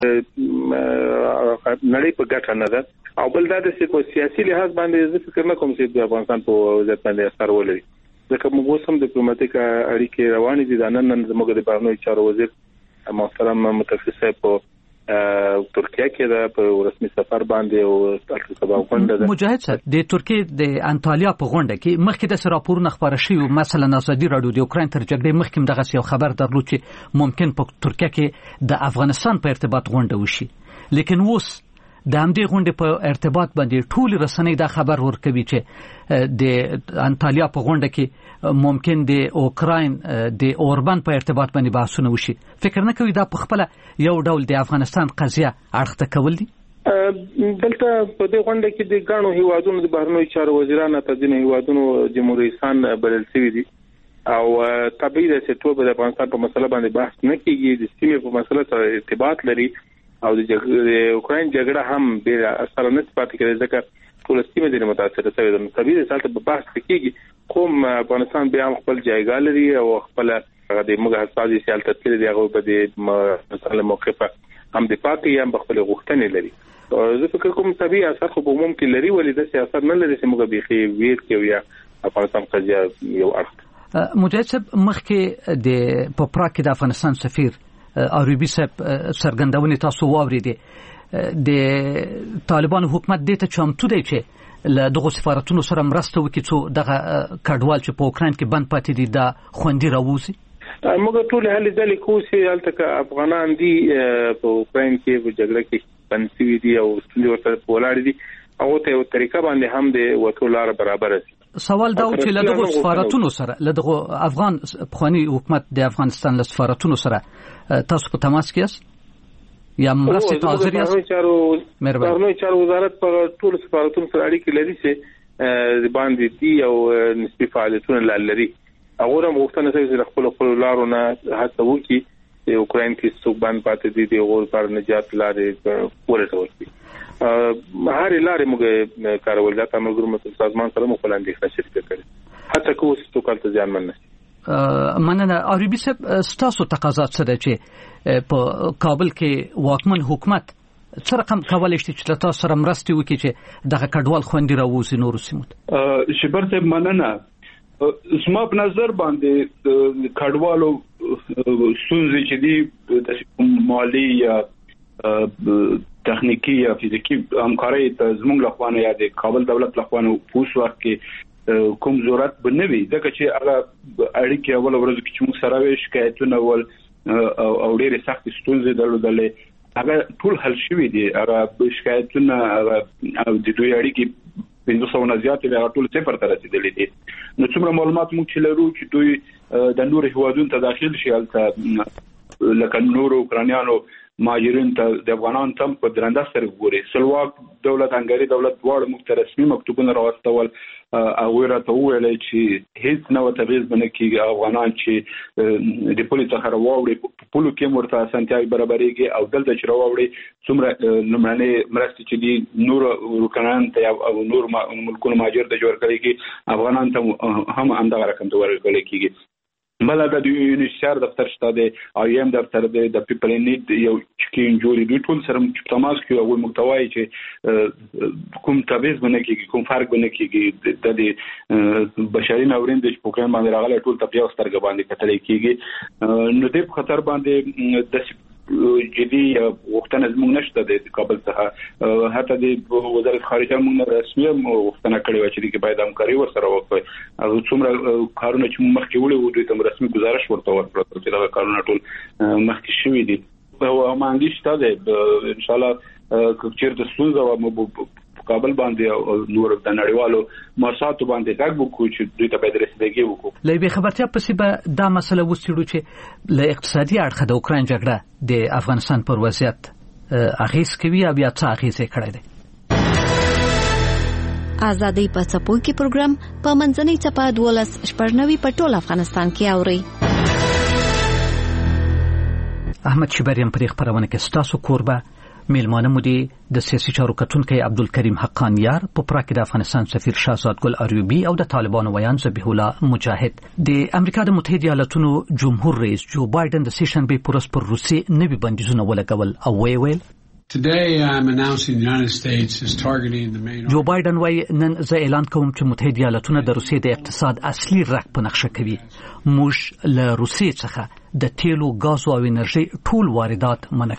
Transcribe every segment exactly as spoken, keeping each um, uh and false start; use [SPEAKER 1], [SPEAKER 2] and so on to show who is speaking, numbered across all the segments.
[SPEAKER 1] نړۍ په ګټه نه ده. او بل دا د سیاسي لحاظ باندې زه فکر نه کوم چې د افغانستان په وضعیت باندې اثر ولري، ځکه موږ اوس هم ډیپلوماټیک اړیکې روانې دي. دا نن زموږ د بهرنیو چارو وزیر محترم متفق صاحب په ترکیه کې دا په رسمي سفر باندې او تاسو سبا غونډه ده.
[SPEAKER 2] مجاهد صاحب د ترکیه د انټالیا په غونډه کې مخکې د راپورونه خبره شوی، مثلا ازادي رادیو د اوکرين تر جګړې مخکې دغه یو خبر درلود چې ممکن په ترکیه کې د افغانستان په ارتباط غونډه وشي، لیکن اوس د همدې غونډې په ارتباط باندې ټول رسنۍ دا خبر ورکوي چې د انټالیا په غونډه کې ممکن د اوکرين د اوربان په ارتباط باندې بحثونه وشي. فکر نه کوي دا په خپل یو ډول د افغانستان قضیه اړخته کول دي؟
[SPEAKER 1] دلته په دې غونډه کې د ګڼو هیوادونو د بهرنیو چارو وزیرانو ته ځینې هیوادونو جمهوریت رئیسان بلل شوي دي او طبیعي ده چې ټول د افغانستان په مسله باندې بحث نه کیږي. د سیمې په مسله سره ارتباط لري او د اوکرين جګړه هم به اثر نه پاتې کړي ځکه ټول سیمه د متاثر شوی ده. طبیعي ده چې په بحث کېږي، کوم افغانستان بیا خپل جایګا لري او خپل د موږ حساسي سیال تطبیق دی هغه په دې مثلا موقفه هم د پاتې هم خپل غوښتنې لري. زه فکر کوم طبیعي اثر خو به ممکن لري، ولې د سیاست نه لري چې موږ بيخي ویر کې یا افغانستان قضیه یو اړخ.
[SPEAKER 2] مجاهد صاحب مخکې د پپرا کې د افغانستان سفیر عربي صاحب سرګندونې تاسو واورېدې د طالبان حکومت دې ته چمتو دی چې له دغه سفارتونو سره مرسته وکړي چې دغه کډوال چې په اوکرين کې بند پاتې دي دا خوندي راوځي.
[SPEAKER 1] موږ ټول هلې ځلې کوو چې هلته افغانان دي په اوکرين کې په جګړه کې بند شوي دي او ستونزې ورته ولاړې دي، هغه ته یو طریقه باندې هم د وټو لار برابر شي.
[SPEAKER 2] سوال دا و چې له دغه سفارتونو سره له دغه افغان پخوانی حکومت د افغانستان له سفارتونو سره تاسو په تماس کې یاست یا مرسته ته حاضر یاست؟
[SPEAKER 1] بهرنیو چارو وزارت په ټول سفارتونو سره اړیکې لري چې د باندې دي او نسبي فعالیتونه لري. هغه هم غوښتنه کوي چې خپل خپل لارو نه هڅه وکړي چې اوکرين کې څوک باندې پاتې دي د غوړ پر نجات لارې ورته وکړي. هر لارې موږ کارول دا تاسو ګورم سازمان سره مو پلان دي خاصه کړی حتی کوم څه کولته ځان مننه.
[SPEAKER 2] مننه. عربي صاحب ستاسو تقاضا څه ده چې په کابل کې واکمن حکومت څه رقم کولای شي چې تاسو سره مرسته وکړي چې دغه کډوال خوندي راوځي نور سیمو ته؟
[SPEAKER 3] شبر صاحب مننه. زما په نظر باندې کډوالو ستونزې چې دي د مالی یا تخنیکی یا فزیکی همکاري ته زموږ لخوا یا د کابل دولت لخوا پوس وخت کې کوم ضرورت بنوي، ځکه چې هغه اړیکې اول ورځ کې چې موږ سره وي شکایتونه ول او ډېرې سخت ستونزې درلودلې هغه ټول حل شوي دي. هغه شکایتونه او د دوی اړیکې پنځه سوه نه زیات دي، هغه ټول صفر ته رسیدلې دي. نو څومره معلومات موږ چې لرو چې دوی د نورو هیوادونو ته داخل شي هلته لکه نورو اوکرانیانو مهاجرین ته د افغانان تم په درنده سره ګوري. سلواک دولت هنګری دولت دواړه موږ ته رسمي مکتوبونه راوستول او راته وویل چې هیڅ نوې تبعیض باندې کې افغانان چې د پولیس څخه راوړي په پولو کې مرته اسانتیاوي برابرېږي او دلته چې راوړي څومره لمړنۍ مرستې چې دي نور اوکرانیان ته او نور ملکونو مهاجر ته جوړ کړي کې افغانان ته هم همدغه رقم ته ورکړل کېږي. بل دا د یونیسر دفتر شته دی او یم دفتر دی د پیپل نیډ یو چکین جوړي دوی ټول سره تماس کوي او محتوای چې کوم تبعیض باندې کېږي کوم فرق باندې کېږي د بشري ناورین د پروګرام باندې راغلي ټول تبعیض سترګ باندې کتل کېږي. نو د خطر باندې د جدي وختونه زموږ نشته د کابل څخه حتی د وزارت خارجه موږ رسمي وختونه کړی و چې د باید همکاري ورسره وکړي او څومره کارونه چې مخکې وړي وو دوی ته رسمي گزارش ورته ورکړل چې دا کارونه ټول مخکې شوي دي او مانګي شته د ان شاء الله کچیر د ستونزه او کابل باندې او نور د نړیوالو مرساتو باندې دغه وکړو چې دوی ته باید رسیدګي وکړو.
[SPEAKER 2] لې به خبرتیا پسې به دا مسله وستړو چې له اقتصادي اړخه د اوکرين جګړه د افغانستان پر وضعیت اغیز کوي او بیا څه اغیز کړی دی.
[SPEAKER 4] آزادۍ په څپو کې پروګرام په منځنۍ چپه دولس شپږنوي په ټول افغانستان کې اوري.
[SPEAKER 2] احمد شبریم پر خبرونه کې ستاسو کوربه میلمانه مو دي د سیاسي چارو کتونکي عبدالکریم حقانیار په پراخ کې د افغانستان سفیر شاهزاد ګل اریوبی او د طالبانو ویان ذبیح الله مجاهد. د امریکا د متحده ایالاتونو جمهور رئیس جو بایدن د سیشن به پرس پر روسي نوي بندیزونه ولګول او وی ویل
[SPEAKER 5] Today I'm announcing the United States is targeting the main
[SPEAKER 2] جو بایدن وای نن زه اعلان کوم چې متحده ایالاتونه د روسیې د اقتصاد اصلي رګ په نقشه کوي. موږ له روسیې څخه د تیلو، غازو او انرژي ټول واردات منع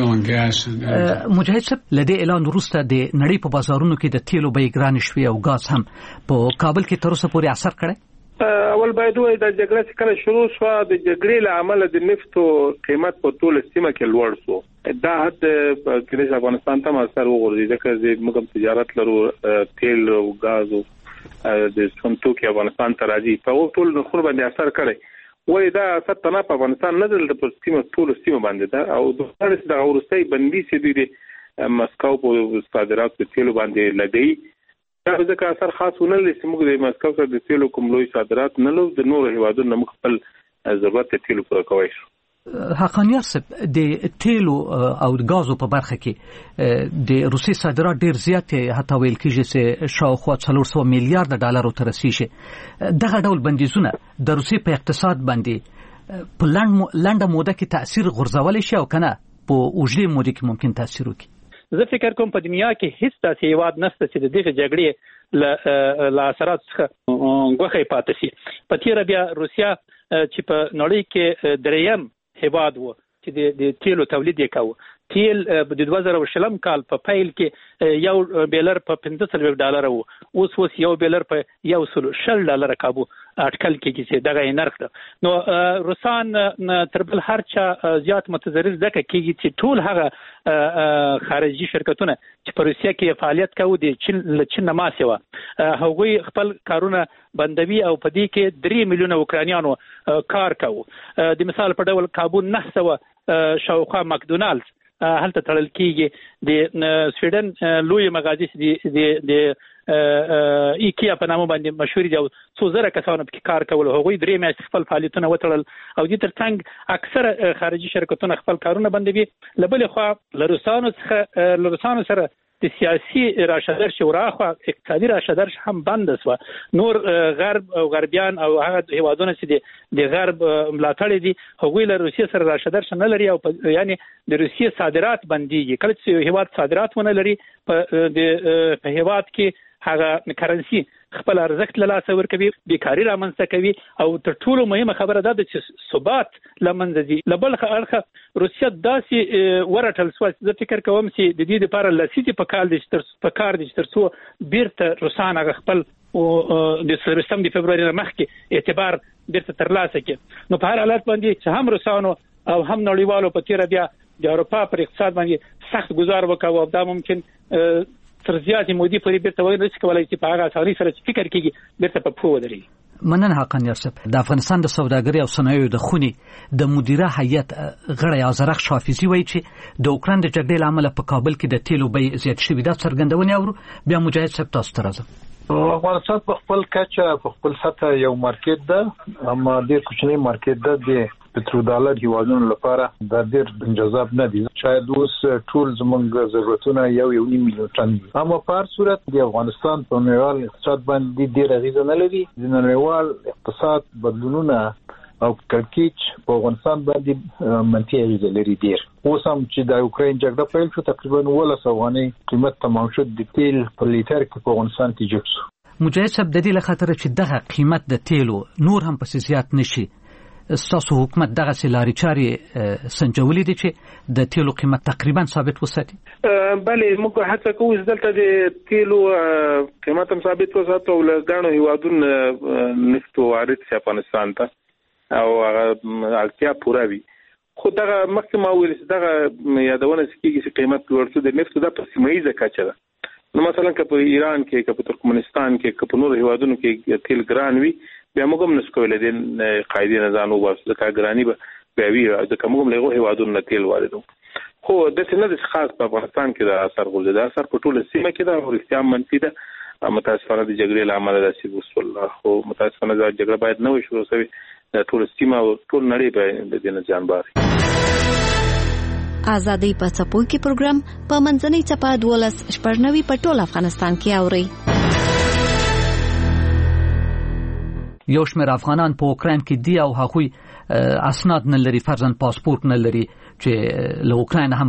[SPEAKER 2] کوو. مجاهد صاحب لدې اعلان وروسته د نړۍ په بازارونو کې د تیلو بیې ګرانې شوې او غاز هم په کابل کې تر اوسه پورې اثر کړی.
[SPEAKER 1] اول باید وای د جګړې چې کله شروع شو د جګړې له امله د نفتو قیمت په ټول سیمه کې لوړ شو. دا حد کې افغانستان ته اثر وغورځي ځکه چې موږ تجارت لرو، تیل او غاز او د سونتو کې افغانستان ته راځي په ټول نخور باندې اثر کړی. وای دا اثر تنه په افغانستان نه دلته په سیمه ټول سیمه باندې دا او د هرڅ د اورستۍ بندي چې د مسکو په صادرات په تیلو باندې لګي. دا ځکه اثر خاص ونه لري چې موږ د مسکو سره د تیلو کوم لوی صادرات نه لرو، د نورو هیوادونو موږ خپل ضرورت تیلو پوره کوي.
[SPEAKER 2] حقانیار صاحب د تیلو او غازو په برخه کې د روسي صادرات ډیر زیات حتی ویل کېږي چې شاوخوا څلور سوه میلیارډ ډالر ته رسیږي. دغه ډول بندیزونه د روسي په اقتصاد باندې په لنډه موده کې تاثیر غورځولی شي او کنه په اوږدې موده کې ممکن تاثیر وکړي.
[SPEAKER 6] زه فکر کوم په دنیا کې هیڅ داسې هیواد نشته چې د دغه جګړې له له اثرات څخه غوښه پاتې شي. په تیره بیا روسیا چې په نړۍ کې دریم هیواد و چې د تیلو تولید یې کاوه. تیل د دوه زره شلم کال په پیل کې یو بیلر په پنځه سوه ډالر وو، اوس اوس یو بیلر په یو سل شل ډالر کابو اټکل کې چې دغه نرخ ده. نو روسان تر بل هر چا زیات متضرر ځکه کېږي چې ټول هغه خارجي شرکتونه چې په روسیا کې فعالیت کوي د چین له چین نه ماسي و هغوی خپل کارونه بندوي او په دې کې درې میلیونه اوکرانیانو کار کوي. د مثال په ډول کابو نه سوه شاوخوا ماکدونالډز هلته تړل کېږي. د سویډن لوی مغازي د د ایکیا په نامه باندې مشهور دي او څو زره کسانو په کار کول، هغوی درې میاشتې خپل فعالیتونه وتړل او د ترڅنګ اکثره خارجي شرکتونه خپل کارونه بندوي. لبل خو له روسانو څخه له روسانو سره د سیاسي راشدر شورا خو اقتصادي راشدر هم بند شو. نور غرب او غربیان او هغه هیوادونه چې د غرب ملاتړ دي هغوی له روسیې سره راشدر نه لري او یعنی د روسیې صادرات بنديږي. کله چې هیواد صادرات ونه لري په د هیواد کې هغه کرنسي خپل ارزښت له لاسه ورکوي، بیکاری رامنځته کوي او تر ټولو مهمه خبره ده چې ثبات لمنځه ځي. له بل اړخه روسیا داسې ورټل شوه زه فکر کوم چې د دې لپاره لسیتي په کال دي په کار دي تر څو بیرته روسان هغه خپل د څلوېښتم د فبروري نه مخکې اعتبار بیرته ترلاسه کړي. نو په هر حالت باندې چې هم روسانو او هم نړیوالو په تیره بیا د اروپا پر اقتصاد باندې سخت گزار وکاو او دا ممکن تر زیاتې مودې پورې بیرته وایي نشي کولای چې په هغه اسانۍ سره چې فکر کېږي بیرته په پښو ودرېږي.
[SPEAKER 2] مننه حقانیار صاحب. د افغانستان د سوداګرۍ او صنایعو د خونې د مدیره هیئت غړی آذرخ شافیزي وایي چې د اوکراین د جګړې له امله په کابل کې د تیلو بیې زیات شوي. دا څرګندونې اورو. بیا مجاهد صاحب تاسو ته راځم.
[SPEAKER 7] افغانستان په خپل کچه په خپل سطح یو مارکیټ ده، اما ډېر کوچنی مارکیټ ده. د پټرو ډالر هیوادونو لپاره دا ډېر جذاب نه دي. شاید اوس ټول زموږ ضرورتونه یو یو نیم میلیون ټن دي، اما په هر صورت د افغانستان په نړیوال اقتصاد باندې ډېر اغیزه نه لري. د نړیوال اقتصاد بدلونونه او کړکېچ په افغانستان باندې منفي اغیزه لري ډېر. اوس هم چې د اوکراین جګړه پیل شو تقریبا اوولس افغانۍ قیمت تمام شو د تیل په لیټر کې په افغانستان کې جګ شو.
[SPEAKER 2] مجاهد صاحب د دې له خاطره چې دغه قیمت د تیلو نور هم پسې زیات نشي، ستاسو حکومت دغه سلاري چاري سنجولې دي چې د تیلو قیمت تقریبا ثابت وساتي؟
[SPEAKER 1] بله موږ هڅه کوو چې دلته د تیلو قیمت هم ثابت وساتو او له ګڼو هیوادونو نفت وارد شي افغانستان ته او اړتیا پوره وي. خو دغه مخکې ما ویل چې دغه یادونه کېږي چې قیمت لوړ شو د نفت دا په سیمه ییزه کچه ده. نو مثلا که په ایران کې که په ترکمنستان کې که په نورو هیوادونو کې تیل ګران وي بیا موږ هم نشو کولی د قاعدې نه ځان وباسو ځکه ګراني به بیا وي ځکه موږ هم له هغو هیوادونو نه تیل واردوو. خو داسې نه ده چې خاص په افغانستان کې د اثر غورځي. د اثر په ټوله سیمه کې ده او رښتیا هم منفي ده. متاسفانه د جګړې له امله داسې وسول. خو متاسفانه دا جګړه باید نه وي شروع شوې. د ټوله سیمه او ټول نړۍ به د دې نه زیان باري.
[SPEAKER 4] ازادي په څپو کې پروګرام په منځنۍ چپه دولس شپږنوي په ټول افغانستان کې اوري.
[SPEAKER 2] یو شمېر افغانان په اوکراین کې دي او هغوی اسناد نه لري، فرضاً پاسپورت نه لري چې له اوکراین هم